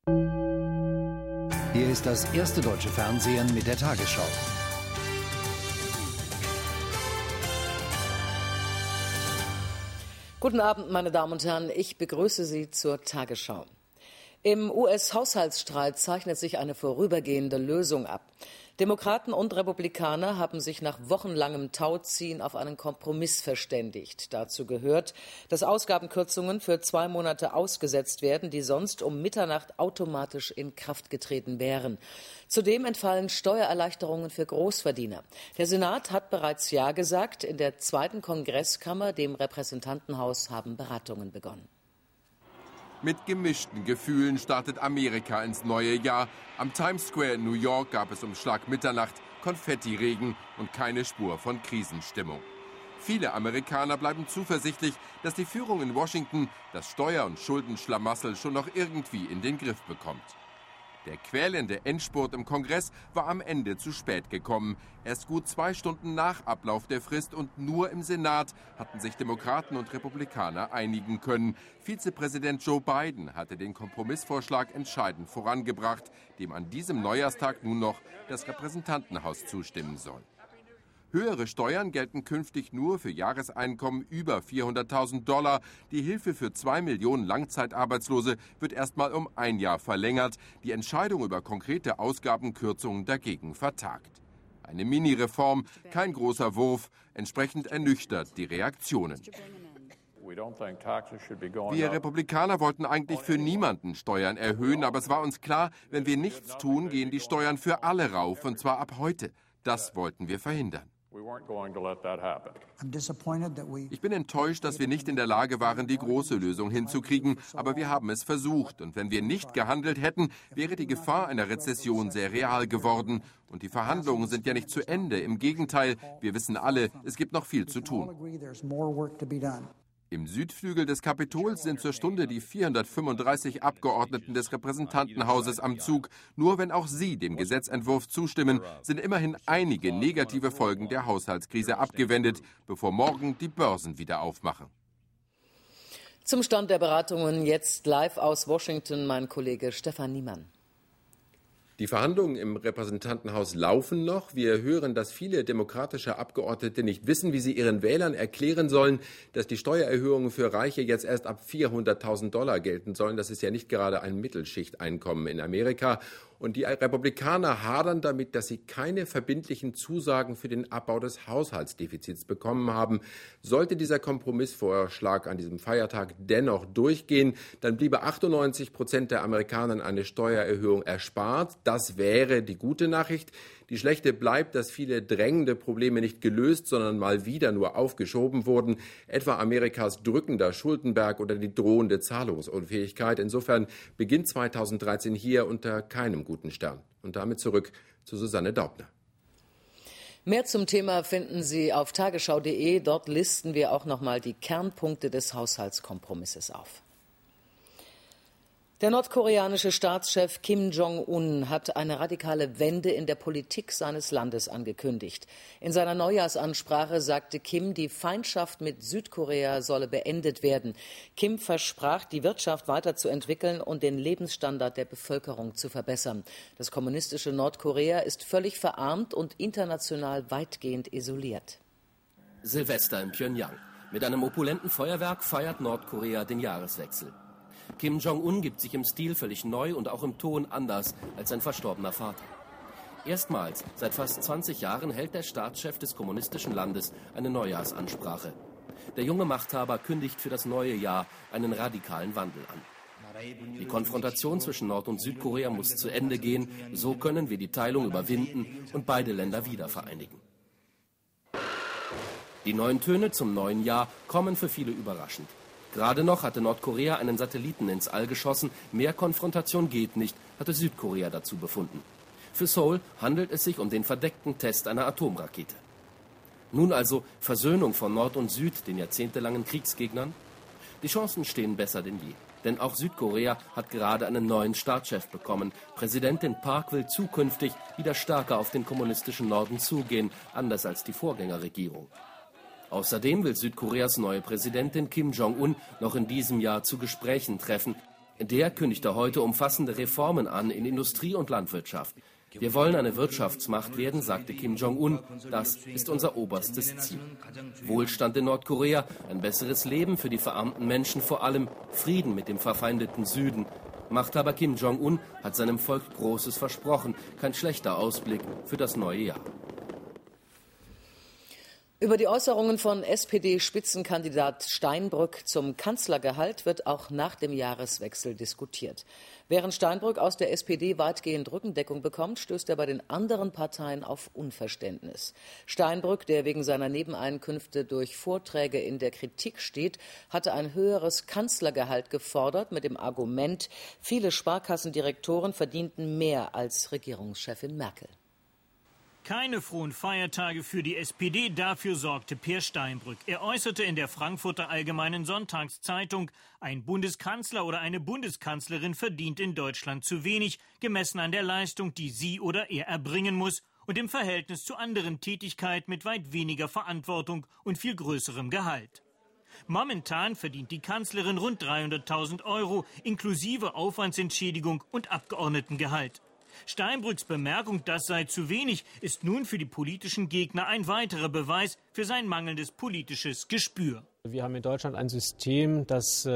Hier ist das erste deutsche Fernsehen mit der Tagesschau. Guten Abend, meine Damen und Herren. Ich begrüße Sie zur Tagesschau. Im US-Haushaltsstreit zeichnet sich eine vorübergehende Lösung ab. Demokraten und Republikaner haben sich nach wochenlangem Tauziehen auf einen Kompromiss verständigt. Dazu gehört, dass Ausgabenkürzungen für 2 Monate ausgesetzt werden, die sonst um Mitternacht automatisch in Kraft getreten wären. Zudem entfallen Steuererleichterungen für Großverdiener. Der Senat hat bereits Ja gesagt. In der 2. Kongresskammer, dem Repräsentantenhaus, haben Beratungen begonnen. Mit gemischten Gefühlen startet Amerika ins neue Jahr. Am Times Square in New York gab es um Schlag Mitternacht Konfettiregen und keine Spur von Krisenstimmung. Viele Amerikaner bleiben zuversichtlich, dass die Führung in Washington das Steuer- und Schuldenschlamassel schon noch irgendwie in den Griff bekommt. Der quälende Endspurt im Kongress war am Ende zu spät gekommen. Erst gut 2 Stunden nach Ablauf der Frist und nur im Senat hatten sich Demokraten und Republikaner einigen können. Vizepräsident Joe Biden hatte den Kompromissvorschlag entscheidend vorangebracht, dem an diesem Neujahrstag nun noch das Repräsentantenhaus zustimmen soll. Höhere Steuern gelten künftig nur für Jahreseinkommen über $400.000. Die Hilfe für 2 Millionen Langzeitarbeitslose wird erstmal um 1 Jahr verlängert. Die Entscheidung über konkrete Ausgabenkürzungen dagegen vertagt. Eine Mini-Reform, kein großer Wurf. Entsprechend ernüchtert die Reaktionen. Wir Republikaner wollten eigentlich für niemanden Steuern erhöhen, aber es war uns klar, wenn wir nichts tun, gehen die Steuern für alle rauf, und zwar ab heute. Das wollten wir verhindern. Ich bin enttäuscht, dass wir nicht in der Lage waren, die große Lösung hinzukriegen, aber wir haben es versucht. Und wenn wir nicht gehandelt hätten, wäre die Gefahr einer Rezession sehr real geworden. Und die Verhandlungen sind ja nicht zu Ende. Im Gegenteil, wir wissen alle, es gibt noch viel zu tun. Im Südflügel des Kapitols sind zur Stunde die 435 Abgeordneten des Repräsentantenhauses am Zug. Nur wenn auch sie dem Gesetzentwurf zustimmen, sind immerhin einige negative Folgen der Haushaltskrise abgewendet, bevor morgen die Börsen wieder aufmachen. Zum Stand der Beratungen jetzt live aus Washington mein Kollege Stefan Niemann. Die Verhandlungen im Repräsentantenhaus laufen noch. Wir hören, dass viele demokratische Abgeordnete nicht wissen, wie sie ihren Wählern erklären sollen, dass die Steuererhöhungen für Reiche jetzt erst ab $400.000 gelten sollen. Das ist ja nicht gerade ein Mittelschichteinkommen in Amerika. Und die Republikaner hadern damit, dass sie keine verbindlichen Zusagen für den Abbau des Haushaltsdefizits bekommen haben. Sollte dieser Kompromissvorschlag an diesem Feiertag dennoch durchgehen, dann bliebe 98% der Amerikanern eine Steuererhöhung erspart. Das wäre die gute Nachricht. Die schlechte bleibt, dass viele drängende Probleme nicht gelöst, sondern mal wieder nur aufgeschoben wurden, etwa Amerikas drückender Schuldenberg oder die drohende Zahlungsunfähigkeit. Insofern beginnt 2013 hier unter keinem guten Stern. Und damit zurück zu Susanne Daubner. Mehr zum Thema finden Sie auf tagesschau.de. Dort listen wir auch noch mal die Kernpunkte des Haushaltskompromisses auf. Der nordkoreanische Staatschef Kim Jong-un hat eine radikale Wende in der Politik seines Landes angekündigt. In seiner Neujahrsansprache sagte Kim, die Feindschaft mit Südkorea solle beendet werden. Kim versprach, die Wirtschaft weiterzuentwickeln und den Lebensstandard der Bevölkerung zu verbessern. Das kommunistische Nordkorea ist völlig verarmt und international weitgehend isoliert. Silvester in Pjöngjang. Mit einem opulenten Feuerwerk feiert Nordkorea den Jahreswechsel. Kim Jong-un gibt sich im Stil völlig neu und auch im Ton anders als sein verstorbener Vater. Erstmals seit fast 20 Jahren hält der Staatschef des kommunistischen Landes eine Neujahrsansprache. Der junge Machthaber kündigt für das neue Jahr einen radikalen Wandel an. Die Konfrontation zwischen Nord- und Südkorea muss zu Ende gehen. So können wir die Teilung überwinden und beide Länder wieder vereinigen. Die neuen Töne zum neuen Jahr kommen für viele überraschend. Gerade noch hatte Nordkorea einen Satelliten ins All geschossen. Mehr Konfrontation geht nicht, hatte Südkorea dazu befunden. Für Seoul handelt es sich um den verdeckten Test einer Atomrakete. Nun also Versöhnung von Nord und Süd, den jahrzehntelangen Kriegsgegnern? Die Chancen stehen besser denn je. Denn auch Südkorea hat gerade einen neuen Staatschef bekommen. Präsidentin Park will zukünftig wieder stärker auf den kommunistischen Norden zugehen, anders als die Vorgängerregierung. Außerdem will Südkoreas neue Präsidentin Kim Jong-un noch in diesem Jahr zu Gesprächen treffen. Der kündigte heute umfassende Reformen an in Industrie und Landwirtschaft. Wir wollen eine Wirtschaftsmacht werden, sagte Kim Jong-un. Das ist unser oberstes Ziel. Wohlstand in Nordkorea, ein besseres Leben für die verarmten Menschen, vor allem Frieden mit dem verfeindeten Süden. Machthaber Kim Jong-un hat seinem Volk Großes versprochen. Kein schlechter Ausblick für das neue Jahr. Über die Äußerungen von SPD-Spitzenkandidat Steinbrück zum Kanzlergehalt wird auch nach dem Jahreswechsel diskutiert. Während Steinbrück aus der SPD weitgehend Rückendeckung bekommt, stößt er bei den anderen Parteien auf Unverständnis. Steinbrück, der wegen seiner Nebeneinkünfte durch Vorträge in der Kritik steht, hatte ein höheres Kanzlergehalt gefordert mit dem Argument, viele Sparkassendirektoren verdienten mehr als Regierungschefin Merkel. Keine frohen Feiertage für die SPD, dafür sorgte Peer Steinbrück. Er äußerte in der Frankfurter Allgemeinen Sonntagszeitung, ein Bundeskanzler oder eine Bundeskanzlerin verdient in Deutschland zu wenig, gemessen an der Leistung, die sie oder er erbringen muss und im Verhältnis zu anderen Tätigkeiten mit weit weniger Verantwortung und viel größerem Gehalt. Momentan verdient die Kanzlerin rund 300.000 € inklusive Aufwandsentschädigung und Abgeordnetengehalt. Steinbrücks Bemerkung, das sei zu wenig, ist nun für die politischen Gegner ein weiterer Beweis für sein mangelndes politisches Gespür. Wir haben in Deutschland ein System, das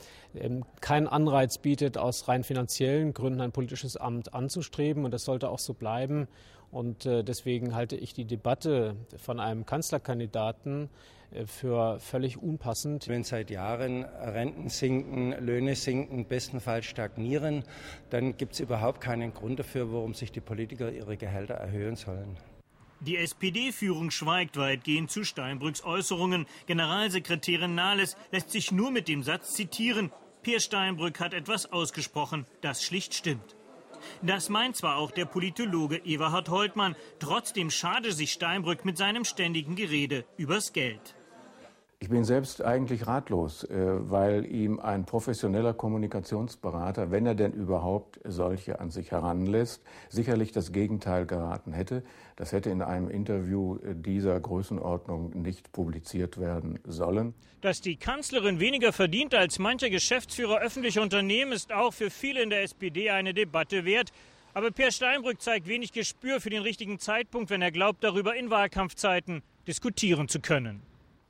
keinen Anreiz bietet, aus rein finanziellen Gründen ein politisches Amt anzustreben. Und das sollte auch so bleiben. Und deswegen halte ich die Debatte von einem Kanzlerkandidaten für völlig unpassend. Wenn seit Jahren Renten sinken, Löhne sinken, bestenfalls stagnieren, dann gibt es überhaupt keinen Grund dafür, warum sich die Politiker ihre Gehälter erhöhen sollen. Die SPD-Führung schweigt weitgehend zu Steinbrücks Äußerungen. Generalsekretärin Nahles lässt sich nur mit dem Satz zitieren, Peer Steinbrück hat etwas ausgesprochen, das schlicht stimmt. Das meint zwar auch der Politologe Eberhard Holtmann, trotzdem schade sich Steinbrück mit seinem ständigen Gerede übers Geld. Ich bin selbst eigentlich ratlos, weil ihm ein professioneller Kommunikationsberater, wenn er denn überhaupt solche an sich heranlässt, sicherlich das Gegenteil geraten hätte. Das hätte in einem Interview dieser Größenordnung nicht publiziert werden sollen. Dass die Kanzlerin weniger verdient als mancher Geschäftsführer öffentlicher Unternehmen, ist auch für viele in der SPD eine Debatte wert. Aber Peer Steinbrück zeigt wenig Gespür für den richtigen Zeitpunkt, wenn er glaubt, darüber in Wahlkampfzeiten diskutieren zu können.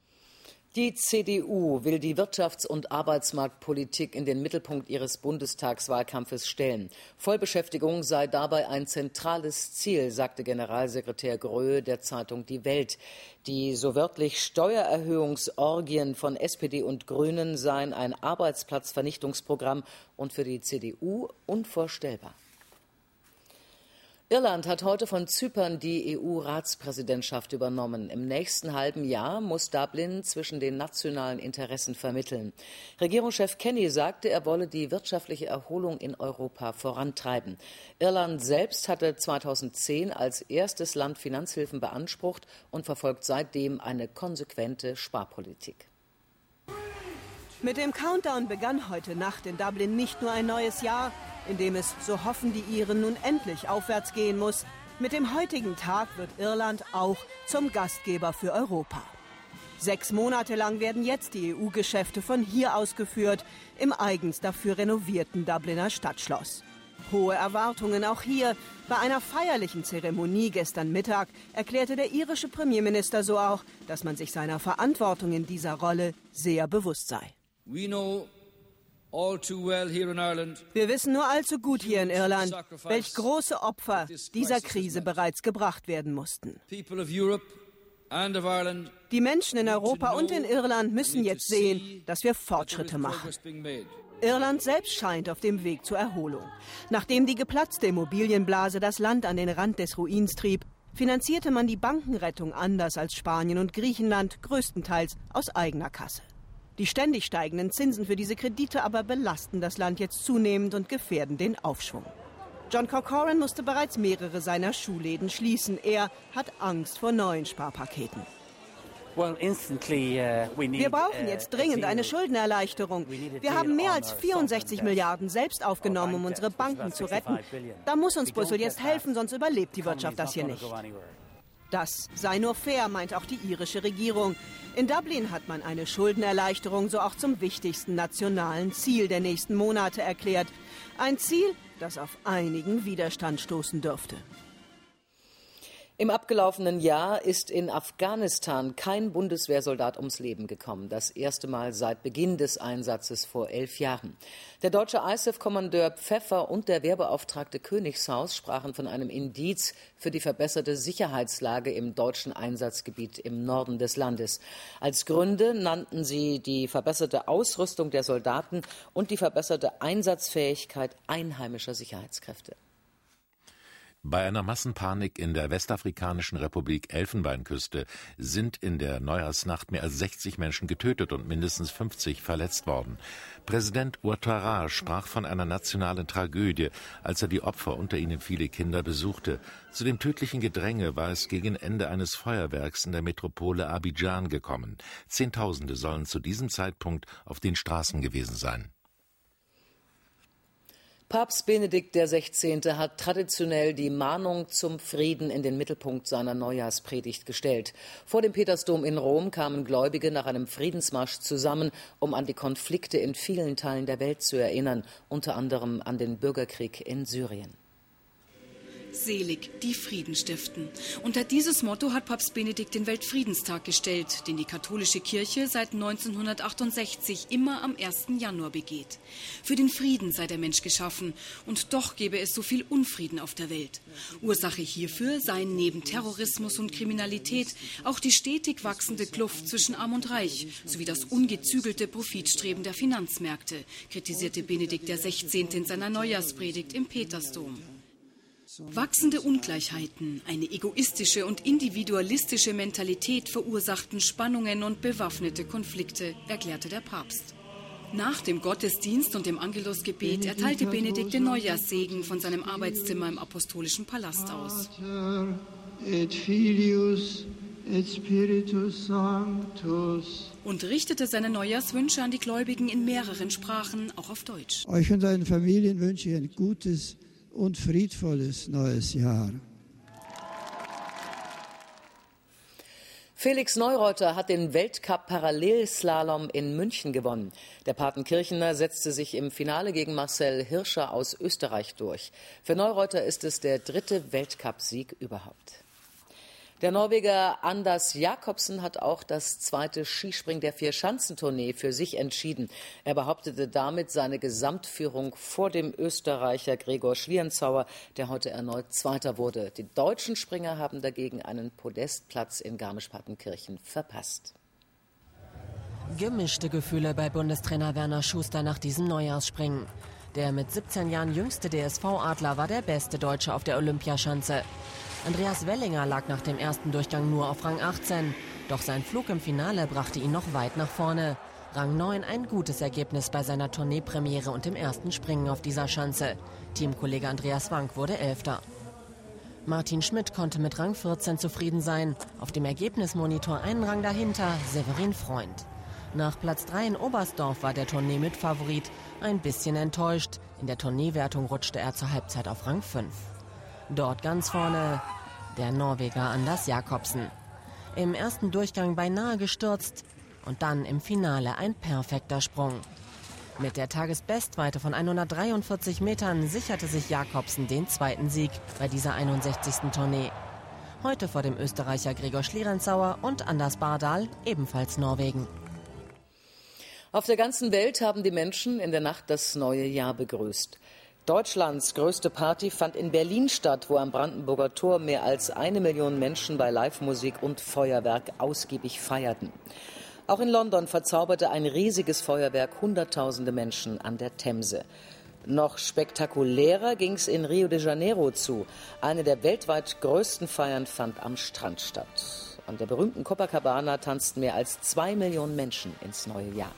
Die CDU will die Wirtschafts- und Arbeitsmarktpolitik in den Mittelpunkt ihres Bundestagswahlkampfes stellen. Vollbeschäftigung sei dabei ein zentrales Ziel, sagte Generalsekretär Gröhe der Zeitung Die Welt. Die so wörtlich Steuererhöhungsorgien von SPD und Grünen seien ein Arbeitsplatzvernichtungsprogramm und für die CDU unvorstellbar. Irland hat heute von Zypern die EU-Ratspräsidentschaft übernommen. Im nächsten halben Jahr muss Dublin zwischen den nationalen Interessen vermitteln. Regierungschef Kenny sagte, er wolle die wirtschaftliche Erholung in Europa vorantreiben. Irland selbst hatte 2010 als erstes Land Finanzhilfen beansprucht und verfolgt seitdem eine konsequente Sparpolitik. Mit dem Countdown begann heute Nacht in Dublin nicht nur ein neues Jahr, in dem es, so hoffen die Iren, nun endlich aufwärts gehen muss. Mit dem heutigen Tag wird Irland auch zum Gastgeber für Europa. 6 Monate lang werden jetzt die EU-Geschäfte von hier aus geführt, im eigens dafür renovierten Dubliner Stadtschloss. Hohe Erwartungen auch hier. Bei einer feierlichen Zeremonie gestern Mittag erklärte der irische Premierminister so auch, dass man sich seiner Verantwortung in dieser Rolle sehr bewusst sei. Wir wissen nur allzu gut hier in Irland, welch große Opfer dieser Krise bereits gebracht werden mussten. Die Menschen in Europa und in Irland müssen jetzt sehen, dass wir Fortschritte machen. Irland selbst scheint auf dem Weg zur Erholung. Nachdem die geplatzte Immobilienblase das Land an den Rand des Ruins trieb, finanzierte man die Bankenrettung anders als Spanien und Griechenland größtenteils aus eigener Kasse. Die ständig steigenden Zinsen für diese Kredite aber belasten das Land jetzt zunehmend und gefährden den Aufschwung. John Corcoran musste bereits mehrere seiner Schuhläden schließen. Er hat Angst vor neuen Sparpaketen. Wir brauchen jetzt dringend eine Schuldenerleichterung. Wir haben mehr als 64 Milliarden selbst aufgenommen, um unsere Banken zu retten. Da muss uns Brüssel jetzt helfen, sonst überlebt die Wirtschaft das hier nicht. Das sei nur fair, meint auch die irische Regierung. In Dublin hat man eine Schuldenerleichterung so auch zum wichtigsten nationalen Ziel der nächsten Monate erklärt. Ein Ziel, das auf einigen Widerstand stoßen dürfte. Im abgelaufenen Jahr ist in Afghanistan kein Bundeswehrsoldat ums Leben gekommen. Das erste Mal seit Beginn des Einsatzes vor 11 Jahren. Der deutsche ISAF-Kommandeur Pfeffer und der Wehrbeauftragte Königshaus sprachen von einem Indiz für die verbesserte Sicherheitslage im deutschen Einsatzgebiet im Norden des Landes. Als Gründe nannten sie die verbesserte Ausrüstung der Soldaten und die verbesserte Einsatzfähigkeit einheimischer Sicherheitskräfte. Bei einer Massenpanik in der westafrikanischen Republik Elfenbeinküste sind in der Neujahrsnacht mehr als 60 Menschen getötet und mindestens 50 verletzt worden. Präsident Ouattara sprach von einer nationalen Tragödie, als er die Opfer, unter ihnen viele Kinder, besuchte. Zu dem tödlichen Gedränge war es gegen Ende eines Feuerwerks in der Metropole Abidjan gekommen. Zehntausende sollen zu diesem Zeitpunkt auf den Straßen gewesen sein. Papst Benedikt XVI. Hat traditionell die Mahnung zum Frieden in den Mittelpunkt seiner Neujahrspredigt gestellt. Vor dem Petersdom in Rom kamen Gläubige nach einem Friedensmarsch zusammen, um an die Konflikte in vielen Teilen der Welt zu erinnern, unter anderem an den Bürgerkrieg in Syrien. Selig, die Frieden stiften. Unter dieses Motto hat Papst Benedikt den Weltfriedenstag gestellt, den die katholische Kirche seit 1968 immer am 1. Januar begeht. Für den Frieden sei der Mensch geschaffen und doch gebe es so viel Unfrieden auf der Welt. Ursache hierfür seien neben Terrorismus und Kriminalität auch die stetig wachsende Kluft zwischen Arm und Reich sowie das ungezügelte Profitstreben der Finanzmärkte, kritisierte Benedikt XVI. In seiner Neujahrspredigt im Petersdom. Wachsende Ungleichheiten, eine egoistische und individualistische Mentalität verursachten Spannungen und bewaffnete Konflikte, erklärte der Papst. Nach dem Gottesdienst und dem Angelusgebet erteilte Benedikt den Neujahrssegen von seinem Arbeitszimmer im Apostolischen Palast aus. Und richtete seine Neujahrswünsche an die Gläubigen in mehreren Sprachen, auch auf Deutsch. Euch und euren Familien wünsche ich ein gutes und friedvolles neues Jahr. Felix Neureuter hat den Weltcup-Parallelslalom in München gewonnen. Der Partenkirchener setzte sich im Finale gegen Marcel Hirscher aus Österreich durch. Für Neureuter ist es der 3. Weltcupsieg überhaupt. Der Norweger Anders Jacobsen hat auch das 2. Skispring der Vierschanzentournee für sich entschieden. Er behauptete damit seine Gesamtführung vor dem Österreicher Gregor Schlierenzauer, der heute erneut Zweiter wurde. Die deutschen Springer haben dagegen einen Podestplatz in Garmisch-Partenkirchen verpasst. Gemischte Gefühle bei Bundestrainer Werner Schuster nach diesem Neujahrsspringen. Der mit 17 Jahren jüngste DSV-Adler war der beste Deutsche auf der Olympiaschanze. Andreas Wellinger lag nach dem ersten Durchgang nur auf Rang 18. Doch sein Flug im Finale brachte ihn noch weit nach vorne. Rang 9 ein gutes Ergebnis bei seiner Tourneepremiere und dem ersten Springen auf dieser Schanze. Teamkollege Andreas Wank wurde 11. Martin Schmidt konnte mit Rang 14 zufrieden sein. Auf dem Ergebnismonitor einen Rang dahinter Severin Freund. Nach Platz 3 in Oberstdorf war der Tournee-Mitfavorit ein bisschen enttäuscht. In der Tourneewertung rutschte er zur Halbzeit auf Rang 5. Dort ganz vorne der Norweger Anders Jacobsen. Im ersten Durchgang beinahe gestürzt und dann im Finale ein perfekter Sprung. Mit der Tagesbestweite von 143 Metern sicherte sich Jacobsen den 2. Sieg bei dieser 61. Tournee. Heute vor dem Österreicher Gregor Schlierenzauer und Anders Bardal, ebenfalls Norwegen. Auf der ganzen Welt haben die Menschen in der Nacht das neue Jahr begrüßt. Deutschlands größte Party fand in Berlin statt, wo am Brandenburger Tor mehr als 1 Million Menschen bei Live-Musik und Feuerwerk ausgiebig feierten. Auch in London verzauberte ein riesiges Feuerwerk Hunderttausende Menschen an der Themse. Noch spektakulärer ging es in Rio de Janeiro zu. Eine der weltweit größten Feiern fand am Strand statt. An der berühmten Copacabana tanzten mehr als 2 Millionen Menschen ins neue Jahr.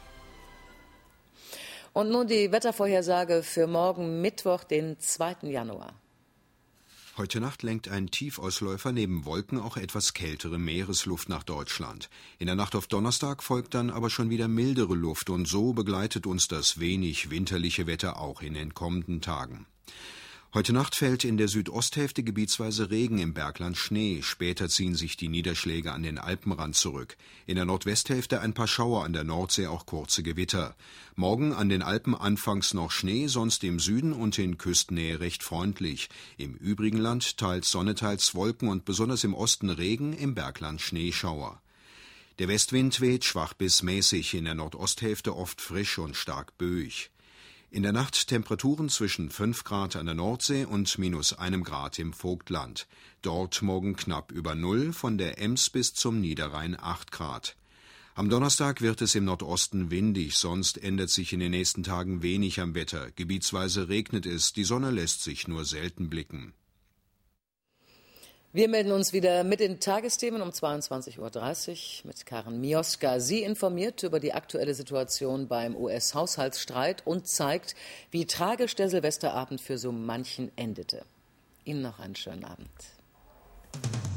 Und nun die Wettervorhersage für morgen Mittwoch, den 2. Januar. Heute Nacht lenkt ein Tiefausläufer neben Wolken auch etwas kältere Meeresluft nach Deutschland. In der Nacht auf Donnerstag folgt dann aber schon wieder mildere Luft und so begleitet uns das wenig winterliche Wetter auch in den kommenden Tagen. Heute Nacht fällt in der Südosthälfte gebietsweise Regen, im Bergland Schnee. Später ziehen sich die Niederschläge an den Alpenrand zurück. In der Nordwesthälfte ein paar Schauer, an der Nordsee auch kurze Gewitter. Morgen an den Alpen anfangs noch Schnee, sonst im Süden und in Küstennähe recht freundlich. Im übrigen Land teils Sonne, teils Wolken und besonders im Osten Regen, im Bergland Schneeschauer. Der Westwind weht schwach bis mäßig, in der Nordosthälfte oft frisch und stark böig. In der Nacht Temperaturen zwischen 5 Grad an der Nordsee und -1 Grad im Vogtland. Dort morgen knapp über Null, von der Ems bis zum Niederrhein 8 Grad. Am Donnerstag wird es im Nordosten windig, sonst ändert sich in den nächsten Tagen wenig am Wetter. Gebietsweise regnet es, die Sonne lässt sich nur selten blicken. Wir melden uns wieder mit den Tagesthemen um 22:30 Uhr mit Karen Mioska. Sie informiert über die aktuelle Situation beim US-Haushaltsstreit und zeigt, wie tragisch der Silvesterabend für so manchen endete. Ihnen noch einen schönen Abend.